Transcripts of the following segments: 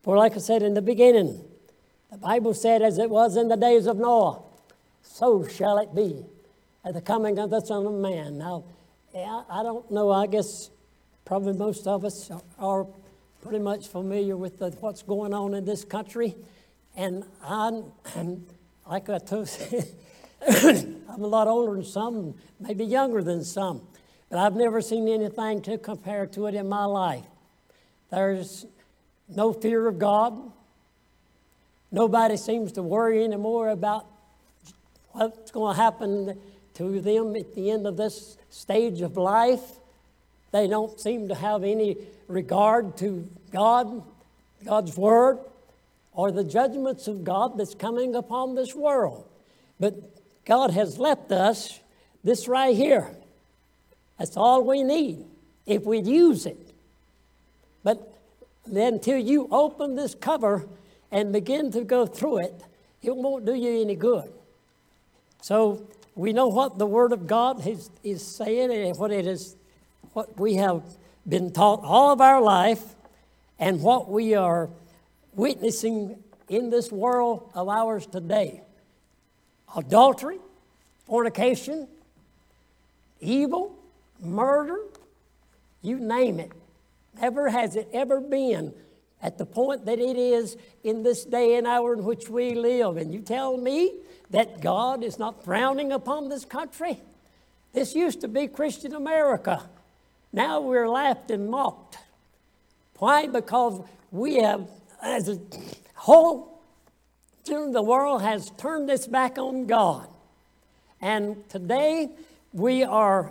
For like I said in the beginning, the Bible said, as it was in the days of Noah, so shall it be at the coming of the Son of Man. Now, I don't know, I guess probably most of us are pretty much familiar with what's going on in this country. And like I told you, I'm a lot older than some, maybe younger than some. But I've never seen anything to compare to it in my life. There's no fear of God. Nobody seems to worry anymore about what's going to happen to them at the end of this stage of life. They don't seem to have any regard to God, God's Word, or the judgments of God that's coming upon this world. But God has left us this right here. That's all we need if we'd use it. But then until you open this cover and begin to go through it, it won't do you any good. So we know what the Word of God is saying and what we have been taught all of our life and what we are witnessing in this world of ours today. Adultery, fornication, evil, murder, you name it. Never has it ever been at the point that it is in this day and hour in which we live. And you tell me that God is not frowning upon this country? This used to be Christian America. Now we're laughed and mocked. Why? Because we have, as a whole, the world has turned its back on God. And today we are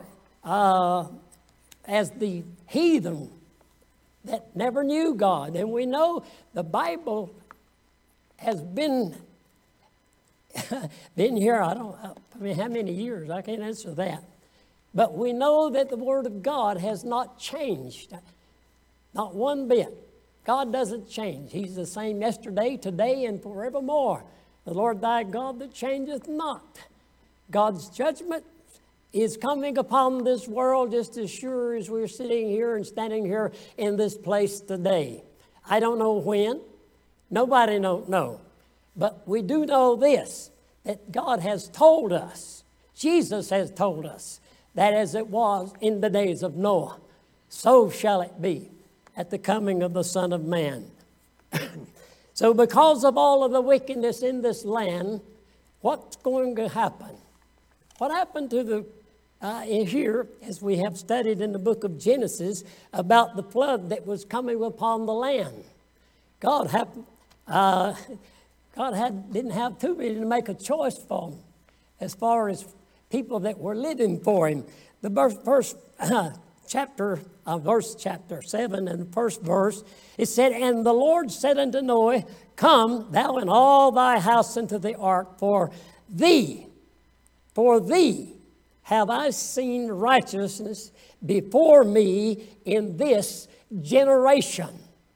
as the heathen that never knew God. And we know the Bible has been here, I mean, how many years? I can't answer that. But we know that the Word of God has not changed, not one bit. God doesn't change. He's the same yesterday, today, and forevermore. The Lord thy God that changeth not. God's judgment is coming upon this world just as sure as we're sitting here and standing here in this place today. I don't know when. Nobody don't know. But we do know this, that God has told us, Jesus has told us, that as it was in the days of Noah, so shall it be at the coming of the Son of Man. So because of all of the wickedness in this land, what's going to happen? What happened to the here, as we have studied in the book of Genesis, about the flood that was coming upon the land? God didn't have too many to make a choice for him as far as people that were living for him. The first chapter 7 and the first verse, it said, "And the Lord said unto Noah, Come, thou and all thy house into the ark, for thee have I seen righteousness before me in this generation."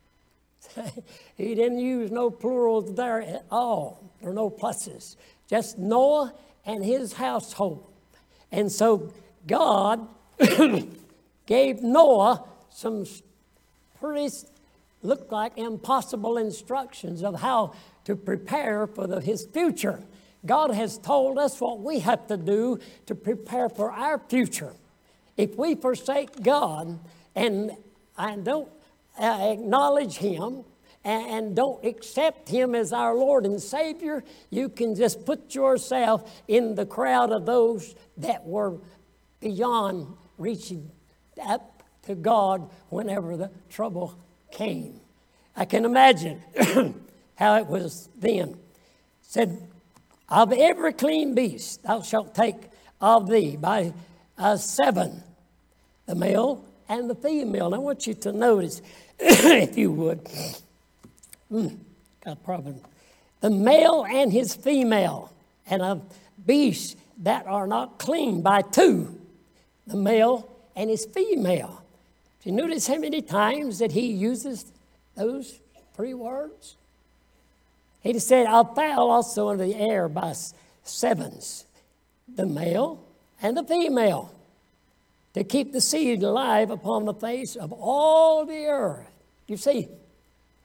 He didn't use no plurals there at all, or no pluses. Just Noah and his household. And so God gave Noah some pretty, looked like impossible instructions of how to prepare for his future. God has told us what we have to do to prepare for our future. If we forsake God and don't acknowledge Him and don't accept Him as our Lord and Savior, you can just put yourself in the crowd of those that were beyond reaching up to God whenever the trouble came. I can imagine how it was then. It said, "Of every clean beast thou shalt take of thee by 7, the male and the female." I want you to notice, if you would, got a problem. The male and his female, and of beasts that are not clean by 2, the male and his female. Do you notice how many times that he uses those 3 words? He said, "Of fowl also in the air by 7s, the male and the female, to keep the seed alive upon the face of all the earth." You see,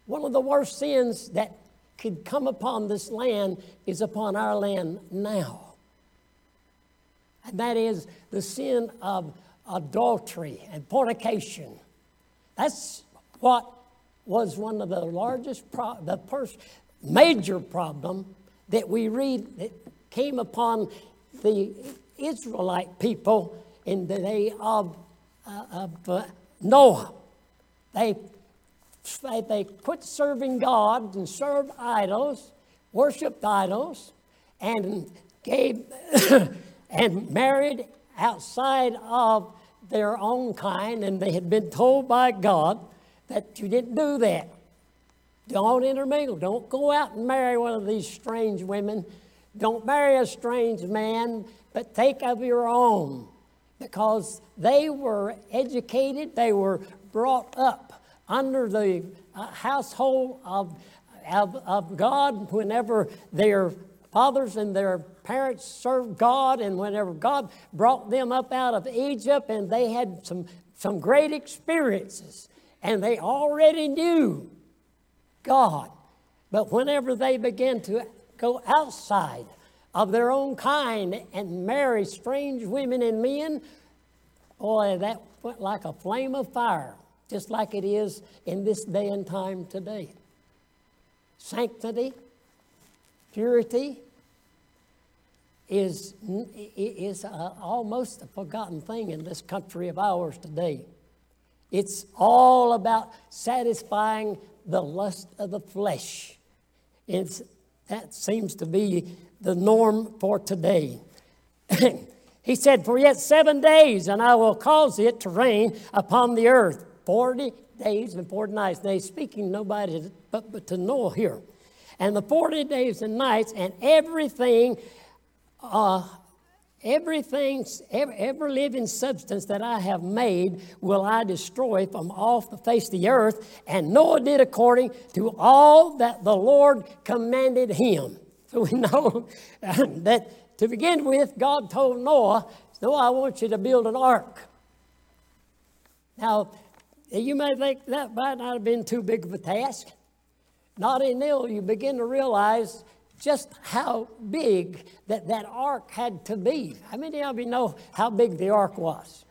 one of the worst sins that could come upon this land is upon our land now. And that is the sin of adultery and fornication. That's what was one of the largest, major problem that we read that came upon the Israelite people in the day of Noah. They quit serving God and served idols, worshipped idols, and gave and married outside of their own kind, and they had been told by God that you didn't do that. Don't intermingle. Don't go out and marry one of these strange women. Don't marry a strange man, but take of your own. Because they were educated, they were brought up under the household of God whenever their fathers and their parents served God, and whenever God brought them up out of Egypt, and they had some great experiences, and they already knew God. But whenever they began to go outside of their own kind and marry strange women and men, boy, that went like a flame of fire, just like it is in this day and time today. Sanctity, purity is almost a forgotten thing in this country of ours today. It's all about satisfying the lust of the flesh. That seems to be the norm for today. He said, "For yet 7 days, and I will cause it to rain upon the earth." 40 days and 40 nights. Now, he's speaking nobody but to Noah here. "And the 40 days and nights, and every living substance that I have made will I destroy from off the face of the earth. And Noah did according to all that the Lord commanded him." So we know that to begin with, God told Noah, "Noah, I want you to build an ark." Now, you may think that might not have been too big of a task. Not until you begin to realize just how big that ark had to be. How many of you know how big the ark was?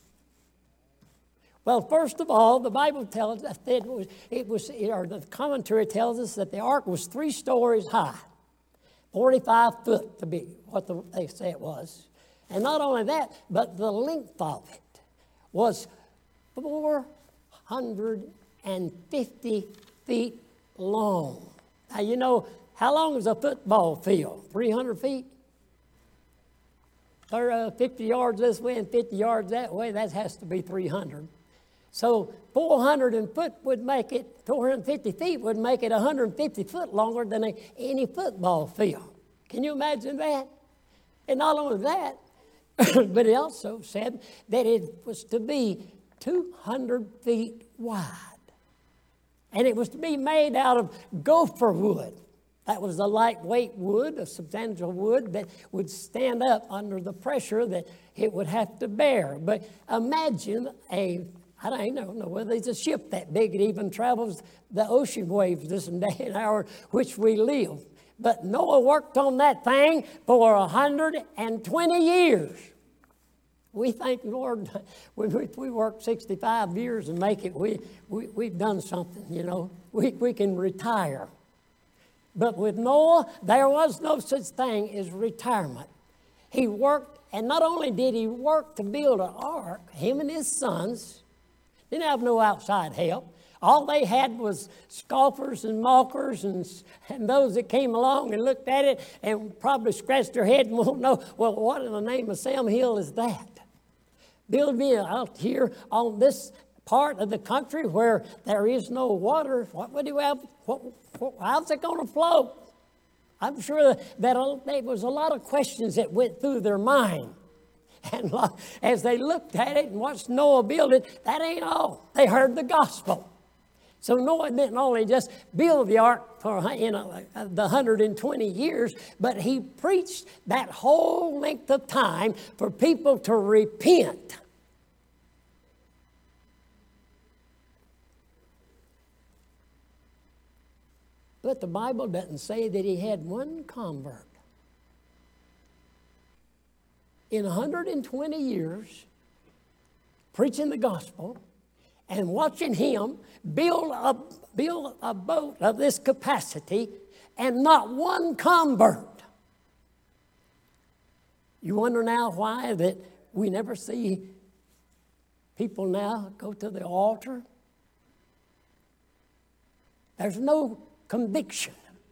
Well, first of all, the Bible tells us that the commentary tells us that the ark was 3 stories high, 45 foot to be what they say it was. And not only that, but the length of it was 450 feet long. Now, you know, how long is a football field? 300 feet? 50 yards this way and 50 yards that way, that has to be 300. So 450 feet would make it 150 foot longer than any football field. Can you imagine that? And not only that, but it also said that it was to be 200 feet wide. And it was to be made out of gopher wood. That was a lightweight wood, a substantial wood that would stand up under the pressure that it would have to bear. But imagine I don't know whether it's a ship that big. It even travels the ocean waves this day and hour which we live. But Noah worked on that thing for 120 years. We think, Lord, when we work 65 years and make it, we've done something, you know. We can retire. But with Noah, there was no such thing as retirement. He worked, and not only did he work to build an ark, him and his sons didn't have no outside help. All they had was scoffers and mockers and those that came along and looked at it and probably scratched their head and won't know, well, what in the name of Sam Hill is that? Build me out here on this part of the country where there is no water. What would you have? How's it going to float? I'm sure that there was a lot of questions that went through their mind. And as they looked at it and watched Noah build it, that ain't all. They heard the gospel. So Noah didn't only just build the ark for the 120 years, but he preached that whole length of time for people to repent. But the Bible doesn't say that he had one convert. In 120 years, preaching the gospel and watching him build a boat of this capacity, and not one convert. You wonder now why that we never see people now go to the altar? There's no conviction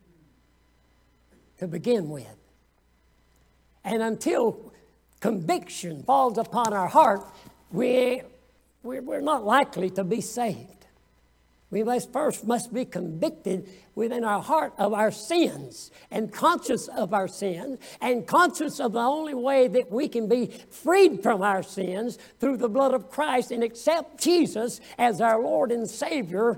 to begin with. And until conviction falls upon our heart, we're not likely to be saved. We must be convicted within our heart of our sins, and conscious of our sins, and conscious of the only way that we can be freed from our sins through the blood of Christ, and accept Jesus as our Lord and Savior,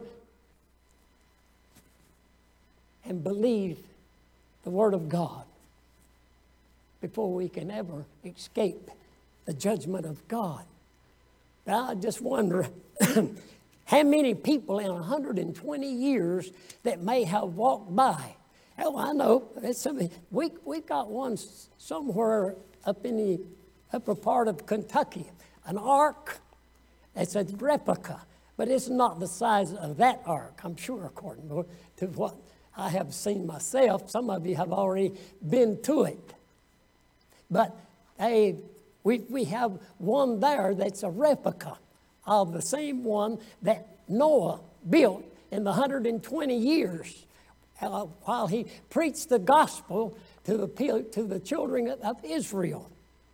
and believe the Word of God before we can ever escape the judgment of God. Now, I just wonder how many people in 120 years that may have walked by. Oh, I know. We've got one somewhere up in the upper part of Kentucky, an ark. It's a replica, but it's not the size of that ark, I'm sure, according to what I have seen myself. Some of you have already been to it. But we have one there that's a replica of the same one that Noah built in the 120 years while he preached the gospel to the children of Israel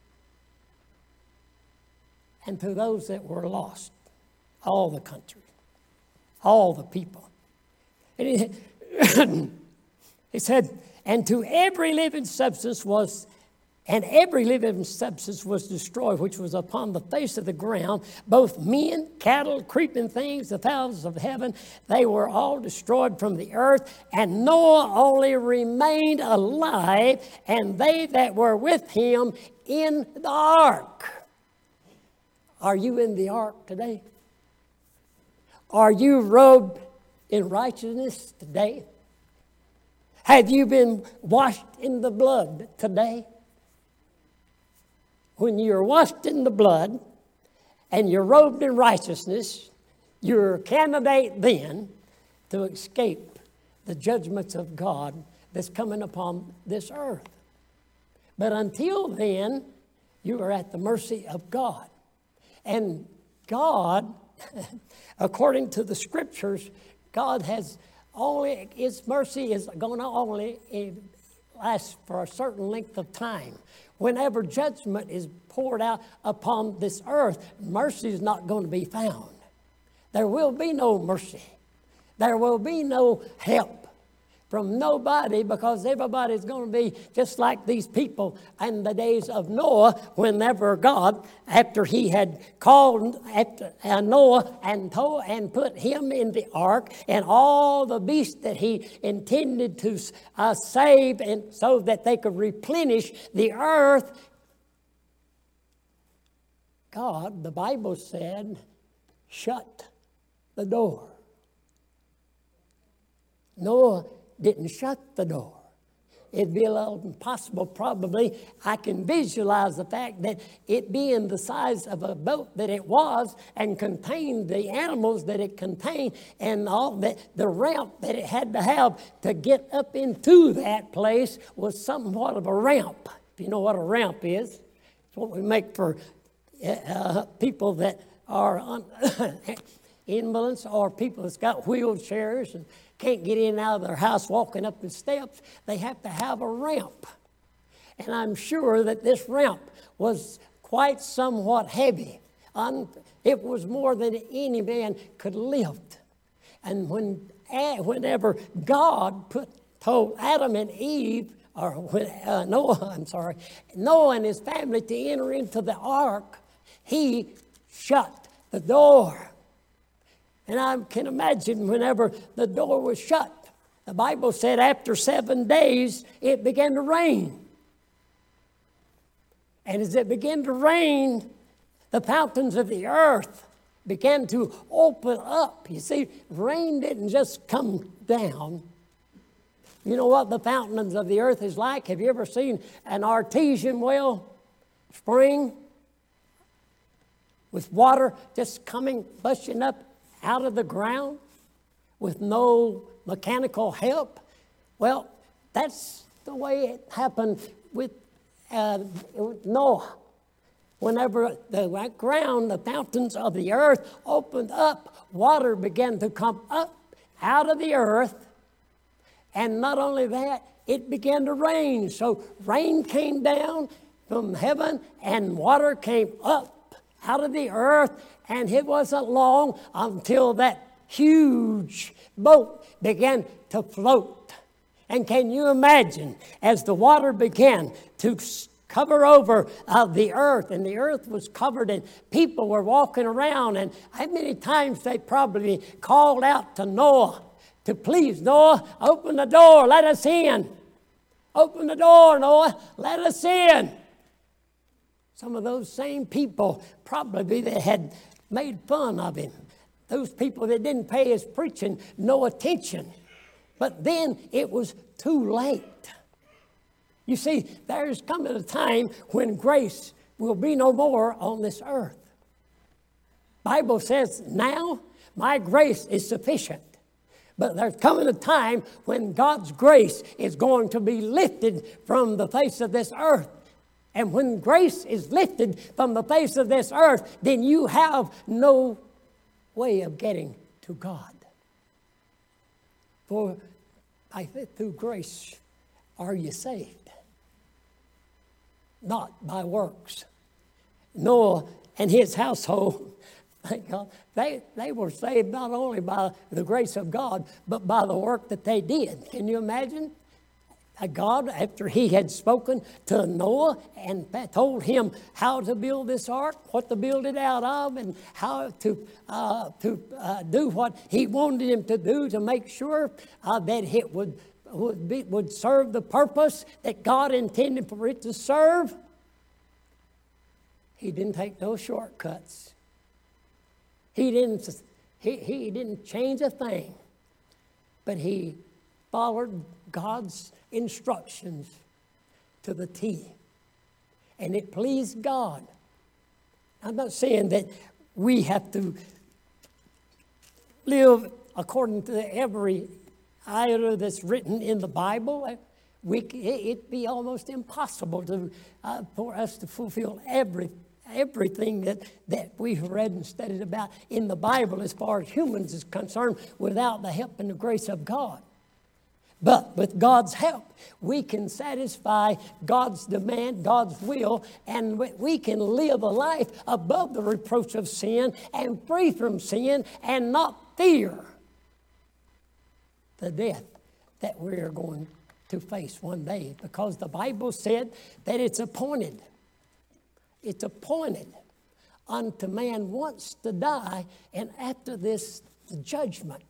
and to those that were lost, all the country, all the people. And he said, and every living substance was destroyed, which was upon the face of the ground, both men, cattle, creeping things, the fowls of heaven. They were all destroyed from the earth, and Noah only remained alive, and they that were with him in the ark. Are you in the ark today? Are you robed in righteousness today? Have you been washed in the blood today? When you're washed in the blood and you're robed in righteousness, you're a candidate then to escape the judgments of God that's coming upon this earth. But until then, you are at the mercy of God. And God, according to the Scriptures, God has only, His mercy is going to only last for a certain length of time. Whenever judgment is poured out upon this earth, mercy is not going to be found. There will be no mercy. There will be no help from nobody, because everybody's going to be just like these people in the days of Noah, whenever God, after he had called Noah and put him in the ark and all the beasts that he intended to save, and so that they could replenish the earth, God, the Bible said, shut the door. Noah didn't shut the door. It'd be a little impossible, probably. I can visualize the fact that it being the size of a boat that it was, and contained the animals that it contained, and all that, the ramp that it had to have to get up into that place was somewhat of a ramp. If you know what a ramp is, it's what we make for people that are invalids, or people that's got wheelchairs and can't get in and out of their house walking up the steps. They have to have a ramp. And I'm sure that this ramp was quite somewhat heavy. It was more than any man could lift. And whenever God told Adam and Eve, Noah and his family to enter into the ark, he shut the door. And I can imagine whenever the door was shut, the Bible said after 7 days, it began to rain. And as it began to rain, the fountains of the earth began to open up. You see, rain didn't just come down. You know what the fountains of the earth is like? Have you ever seen an artesian well spring with water just coming, gushing up out of the ground with no mechanical help? Well, that's the way it happened with Noah. Whenever the ground, the fountains of the earth opened up, water began to come up out of the earth. And not only that, it began to rain. So rain came down from heaven and water came up out of the earth. And it wasn't long until that huge boat began to float. And can you imagine, as the water began to cover over the earth, and the earth was covered and people were walking around, and how many times they probably called out to Noah to please, Noah, open the door, let us in. Open the door, Noah, let us in. Some of those same people probably they had made fun of him. Those people that didn't pay his preaching no attention. But then it was too late. You see, there's coming a time when grace will be no more on this earth. Bible says, now my grace is sufficient. But there's coming a time when God's grace is going to be lifted from the face of this earth. And when grace is lifted from the face of this earth, then you have no way of getting to God. For through grace are you saved, not by works. Noah and his household, thank God, they were saved not only by the grace of God, but by the work that they did. Can you imagine? God, after he had spoken to Noah and told him how to build this ark, what to build it out of, and how to do what he wanted him to do to make sure that it would serve the purpose that God intended for it to serve, he didn't take no shortcuts. He didn't change a thing, but he followed God's instructions to the T. And it pleased God. I'm not saying that we have to live according to every iota that's written in the Bible. It'd be almost impossible for us to fulfill everything that we've read and studied about in the Bible as far as humans is concerned without the help and the grace of God. But with God's help, we can satisfy God's demand, God's will, and we can live a life above the reproach of sin and free from sin and not fear the death that we are going to face one day. Because the Bible said that it's appointed unto man once to die, and after this, the judgment.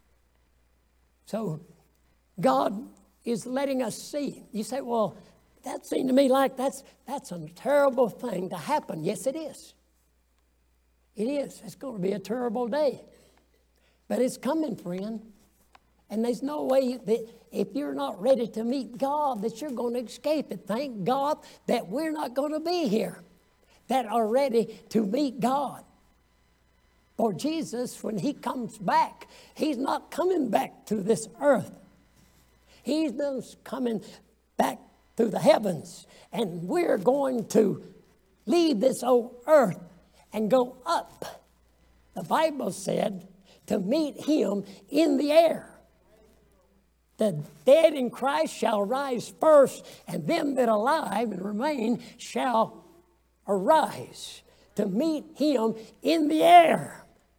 So God is letting us see. You say, well, that seemed to me like that's a terrible thing to happen. Yes, it is. It is. It's going to be a terrible day. But it's coming, friend. And there's no way that if you're not ready to meet God that you're going to escape it. Thank God that we're not going to be here that are ready to meet God. For Jesus, when he comes back, he's not coming back to this earth. He's just coming back to the heavens. And we're going to leave this old earth and go up. The Bible said to meet him in the air. The dead in Christ shall rise first, and them that are alive and remain shall arise to meet him in the air.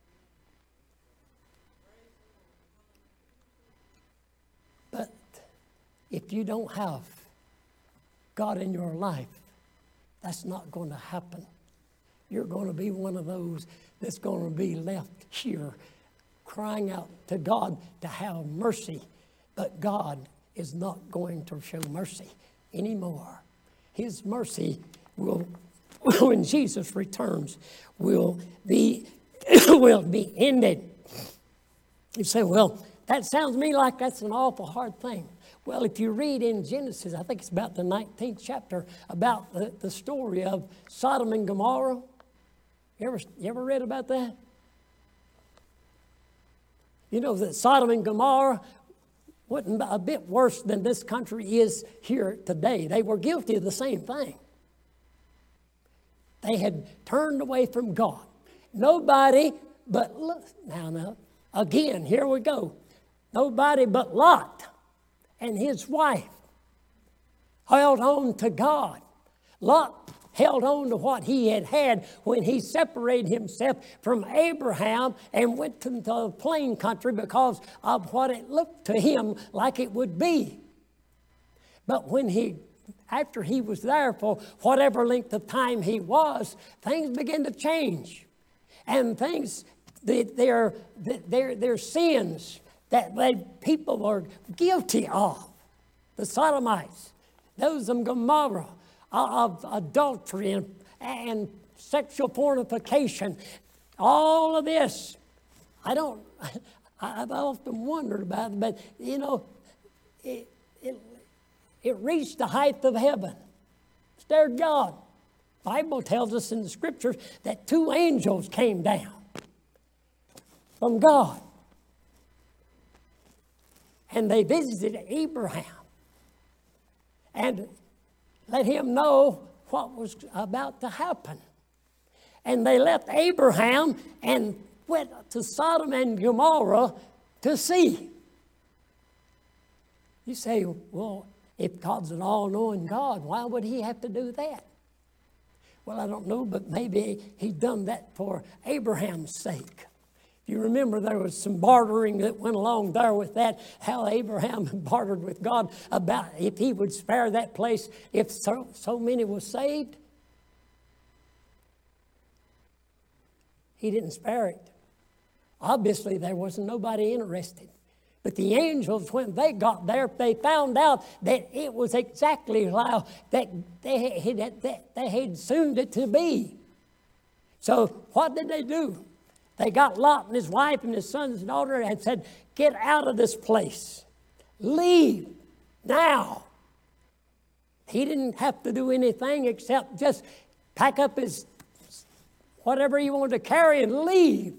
But if you don't have God in your life, that's not going to happen. You're going to be one of those that's going to be left here crying out to God to have mercy. But God is not going to show mercy anymore. His mercy will, when Jesus returns, will be ended. You say, well, that sounds to me like that's an awful hard thing. Well, if you read in Genesis, I think it's about the 19th chapter, about the story of Sodom and Gomorrah. You ever read about that? You know that Sodom and Gomorrah wasn't a bit worse than this country is here today. They were guilty of the same thing. They had turned away from God. Nobody but, now, again, here we go. Nobody but Lot and his wife held on to God. Lot held on to what he had when he separated himself from Abraham and went to the plain country because of what it looked to him like it would be. But after he was there for whatever length of time he was, things began to change. And things, their sins that people were guilty of, the Sodomites, those of Gomorrah, of adultery and sexual fornication, all of this. I've often wondered about it, but you know, it reached the height of heaven, stared God. The Bible tells us in the scriptures that 2 angels came down from God. And they visited Abraham and let him know what was about to happen. And they left Abraham and went to Sodom and Gomorrah to see. You say, well, if God's an all-knowing God, why would he have to do that? Well, I don't know, but maybe he done that for Abraham's sake. You remember there was some bartering that went along there with that, how Abraham bartered with God about if he would spare that place if so many were saved. He didn't spare it. Obviously, there wasn't nobody interested. But the angels, when they got there, they found out that it was exactly how that they had assumed it to be. So what did they do? They got Lot and his wife and his sons and daughter and said, get out of this place. Leave now. He didn't have to do anything except just pack up his whatever he wanted to carry and leave.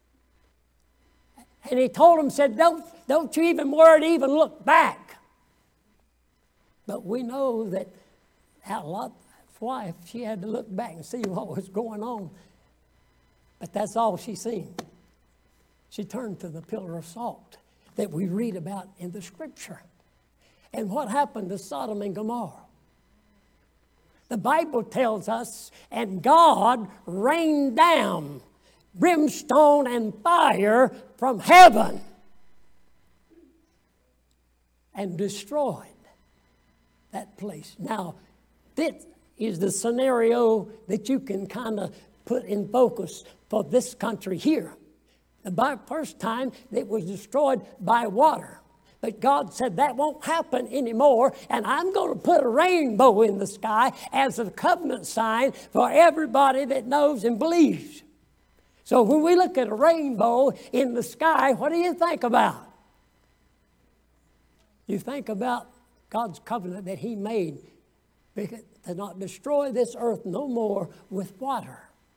And he told them, said, don't you even worry to even look back. But we know that Lot's wife, she had to look back and see what was going on. But that's all she seen. She turned to the pillar of salt that we read about in the scripture. And what happened to Sodom and Gomorrah? The Bible tells us, and God rained down brimstone and fire from heaven and destroyed that place. Now, this is the scenario that you can kind of put in focus for this country here. The first time it was destroyed by water. But God said that won't happen anymore, and I'm going to put a rainbow in the sky as a covenant sign for everybody that knows and believes. So when we look at a rainbow in the sky, what do you think about? You think about God's covenant that he made to not destroy this earth no more with water.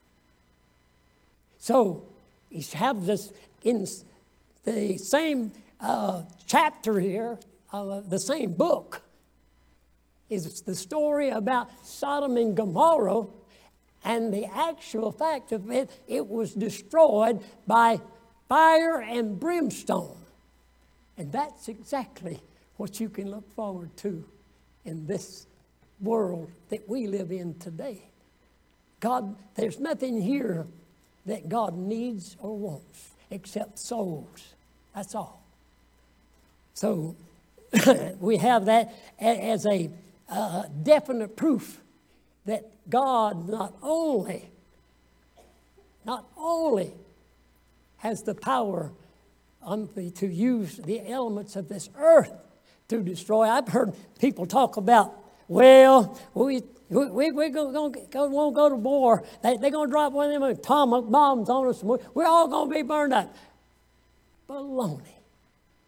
So he has this in the same chapter here, the same book, is the story about Sodom and Gomorrah, and the actual fact of it, it was destroyed by fire and brimstone. And that's exactly what you can look forward to in this world that we live in today. God, there's nothing here that God needs or wants except souls. That's all. So we have that as a definite proof that God not only has the power to use the elements of this earth to destroy. I've heard people talk about, well, we won't go to war. They're going to drop one of them atomic bombs on us. And we're all going to be burned up. Baloney.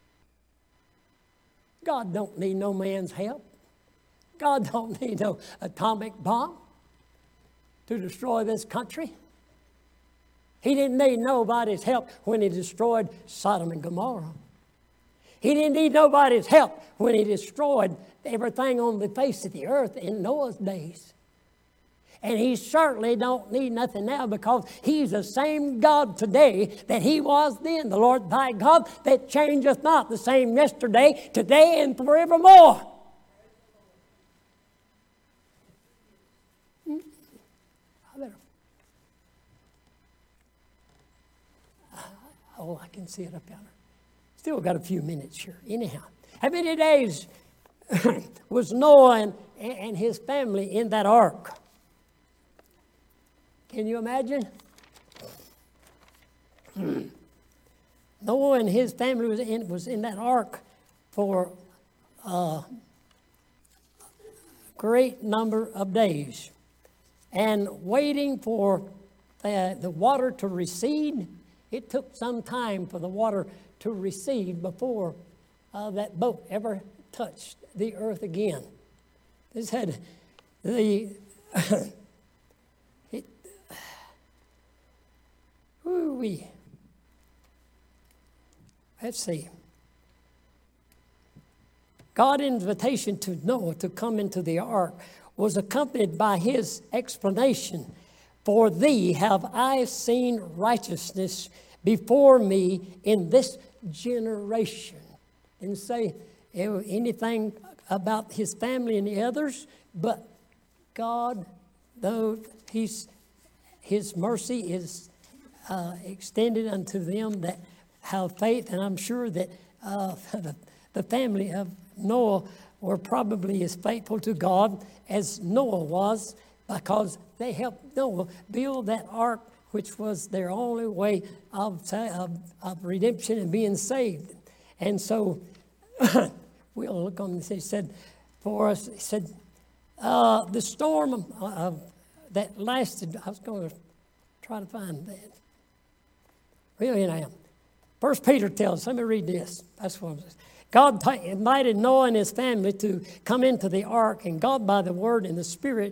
God don't need no man's help. God don't need no atomic bomb to destroy this country. He didn't need nobody's help when he destroyed Sodom and Gomorrah. He didn't need nobody's help when he destroyed everything on the face of the earth in Noah's days. And he certainly don't need nothing now, because he's the same God today that he was then. The Lord thy God that changeth not, the same yesterday, today, and forevermore. I can see it up yonder. Still got a few minutes here. Anyhow, how many days was Noah and his family in that ark? Can you imagine? Noah and his family was in that ark for a great number of days, and waiting for the water to recede. It took some time for the water to recede before that boat ever touched the earth again. This had the let's see. God's invitation to Noah to come into the ark was accompanied by his explanation, "For thee have I seen righteousness before me in this generation." Didn't say anything about his family and the others, but God, though his mercy is extended unto them that have faith, and I'm sure that the family of Noah were probably as faithful to God as Noah was, because they helped Noah build that ark, which was their only way of redemption and being saved. And so we'll look on this. He said for us, he said, the storm that lasted, I was going to try to find that. Really, I am. 1 Peter tells us, let me read this. That's what it says. God invited Noah and his family to come into the ark, and God, by the word and the Spirit,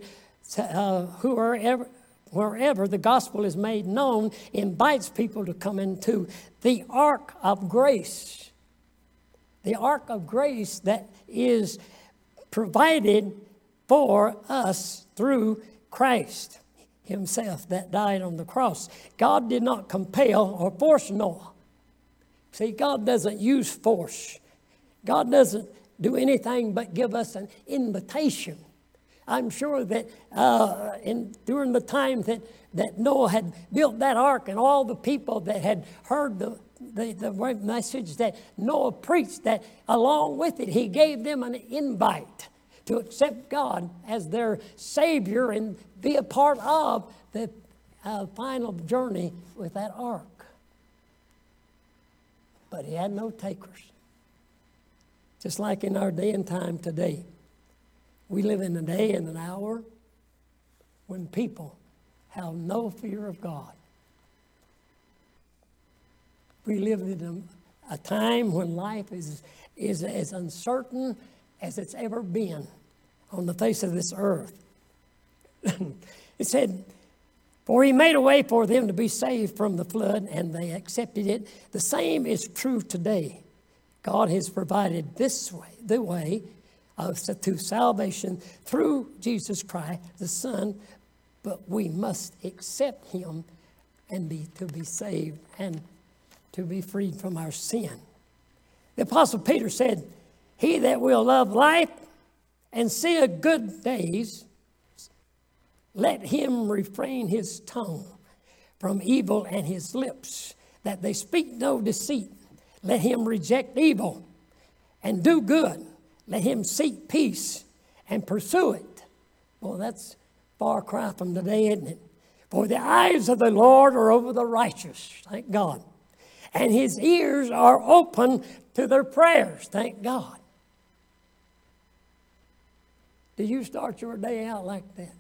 wherever the gospel is made known, invites people to come into the ark of grace. The ark of grace that is provided for us through Christ himself that died on the cross. God did not compel or force Noah. See, God doesn't use force. God doesn't do anything but give us an invitation. I'm sure that during the time that Noah had built that ark, and all the people that had heard the message that Noah preached, that along with it, he gave them an invite to accept God as their Savior and be a part of the final journey with that ark. But he had no takers. Just like in our day and time today. We live in a day and an hour when people have no fear of God. We live in a time when life is as uncertain as it's ever been on the face of this earth. It said, "For he made a way for them to be saved from the flood, and they accepted it. The same is true today. God has provided this way, the way to salvation through Jesus Christ, the Son, but we must accept him and to be saved and to be freed from our sin." The Apostle Peter said, "He that will love life and see a good days, let him refrain his tongue from evil and his lips, that they speak no deceit. Let him reject evil and do good. Let him seek peace and pursue it." Well, that's far cry from today, isn't it? "For the eyes of the Lord are over the righteous," thank God. "And his ears are open to their prayers," thank God. Do you start your day out like that?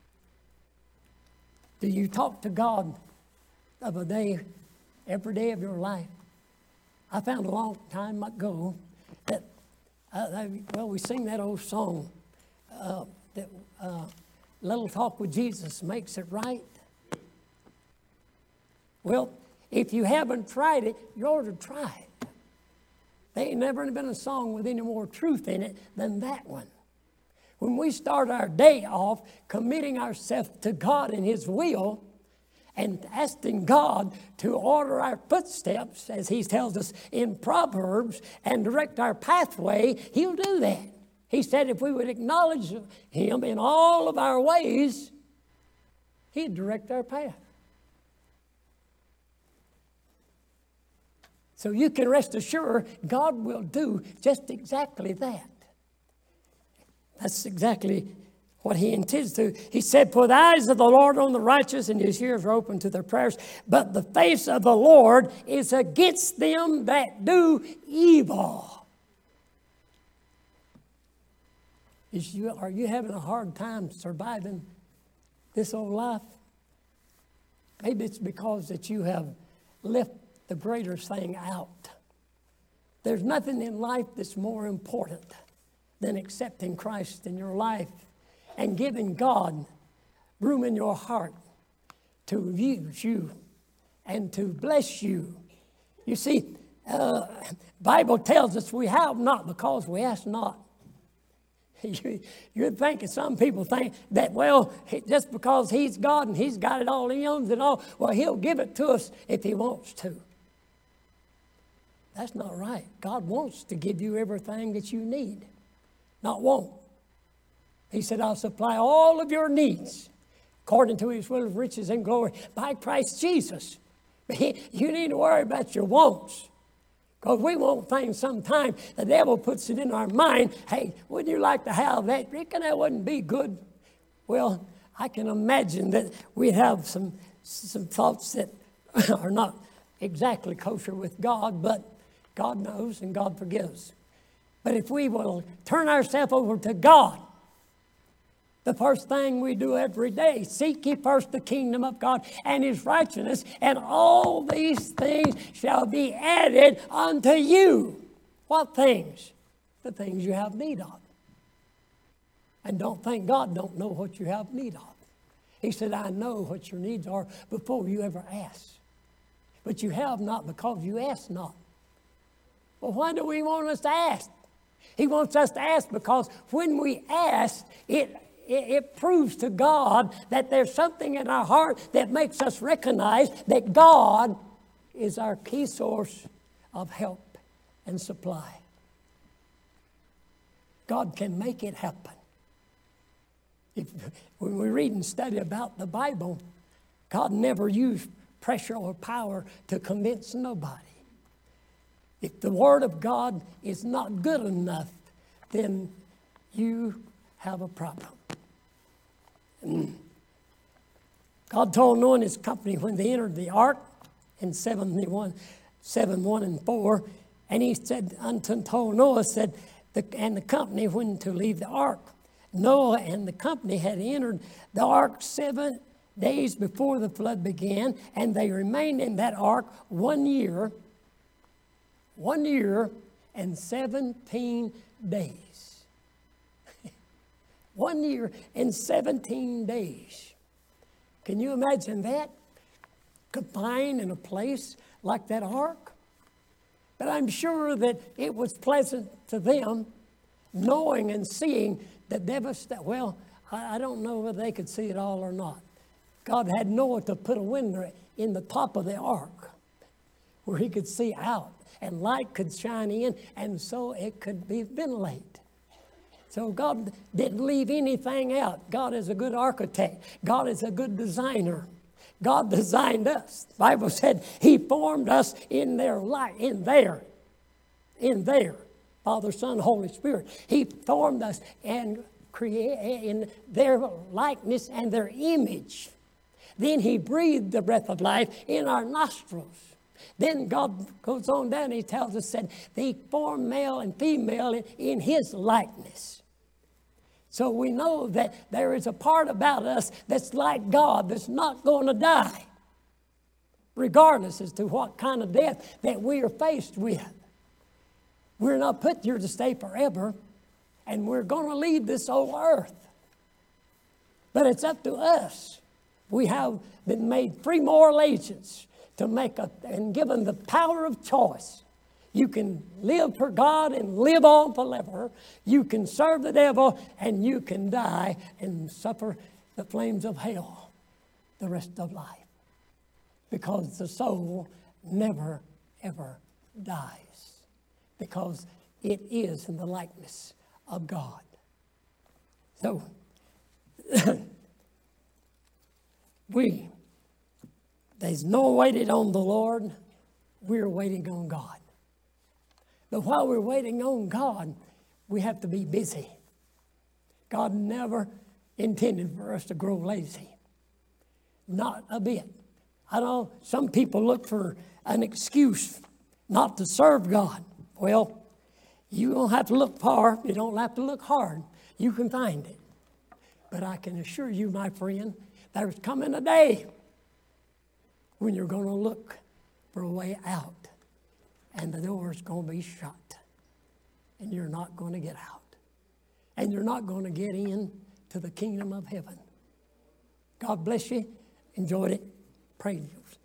Do you talk to God of a day, every day of your life? I found a long time ago that Well, we sing that old song, that little talk with Jesus makes it right. Well, if you haven't tried it, you ought to try it. There ain't never been a song with any more truth in it than that one. When we start our day off committing ourselves to God and His will and asking God to order our footsteps, as He tells us in Proverbs, and direct our pathway, He'll do that. He said if we would acknowledge Him in all of our ways, He'd direct our path. So you can rest assured God will do just exactly that. That's exactly what He intends to. He said, for the eyes of the Lord are on the righteous, and His ears are open to their prayers. But the face of the Lord is against them that do evil. Are you having a hard time surviving this old life? Maybe it's because that you have left the greater thing out. There's nothing in life that's more important than accepting Christ in your life and giving God room in your heart to use you and to bless you. You see, Bible tells us we have not because we ask not. You'd think, some people think that, well, just because He's God and He's got it all, He owns it all, well, He'll give it to us if He wants to. That's not right. God wants to give you everything that you need, not won't. He said, I'll supply all of your needs according to His will of riches and glory by Christ Jesus. You need to worry about your wants. Because we want things sometimes, the devil puts it in our mind, hey, wouldn't you like to have that? Reckon that wouldn't be good. Well, I can imagine that we'd have some thoughts that are not exactly kosher with God, but God knows and God forgives. But if we will turn ourselves over to God, the first thing we do every day, seek ye first the kingdom of God and His righteousness, and all these things shall be added unto you. What things? The things you have need of. And don't think God don't know what you have need of. He said, I know what your needs are before you ever ask. But you have not because you ask not. Well, why do He want us to ask? He wants us to ask because when we ask, it proves to God that there's something in our heart that makes us recognize that God is our key source of help and supply. God can make it happen. When we read and study about the Bible, God never used pressure or power to convince nobody. If the Word of God is not good enough, then you have a problem. God told Noah and his company when they entered the ark in 7:1 and 4, and He said told Noah, said, and the company when to leave the ark. Noah and the company had entered the ark 7 days before the flood began, and they remained in that ark 1 year. 1 year and 17 days. 1 year and 17 days. Can you imagine that? Confined in a place like that ark? But I'm sure that it was pleasant to them knowing and seeing the devastation. Well, I don't know whether they could see it all or not. God had Noah to put a window in the top of the ark where he could see out and light could shine in, and so it could be ventilated. So God didn't leave anything out. God is a good architect. God is a good designer. God designed us. The Bible said He formed us in their light, in there. Father, Son, Holy Spirit. He formed us and created in their likeness and their image. Then He breathed the breath of life in our nostrils. Then God goes on down and He tells us that He formed male and female in His likeness. So we know that there is a part about us that's like God, that's not going to die, regardless as to what kind of death that we are faced with. We're not put here to stay forever, and we're going to leave this old earth. But it's up to us. We have been made free moral agents to make and given the power of choice. You can live for God and live on forever. You can serve the devil and you can die and suffer the flames of hell the rest of life. Because the soul never, ever dies. Because it is in the likeness of God. So, there's no waiting on the Lord. We're waiting on God. But while we're waiting on God, we have to be busy. God never intended for us to grow lazy. Not a bit. I know some people look for an excuse not to serve God. Well, you don't have to look far. You don't have to look hard. You can find it. But I can assure you, my friend, there's coming a day when you're going to look for a way out. And the door's going to be shut. And you're not going to get out. And you're not going to get in to the kingdom of heaven. God bless you. Enjoyed it. Praise you.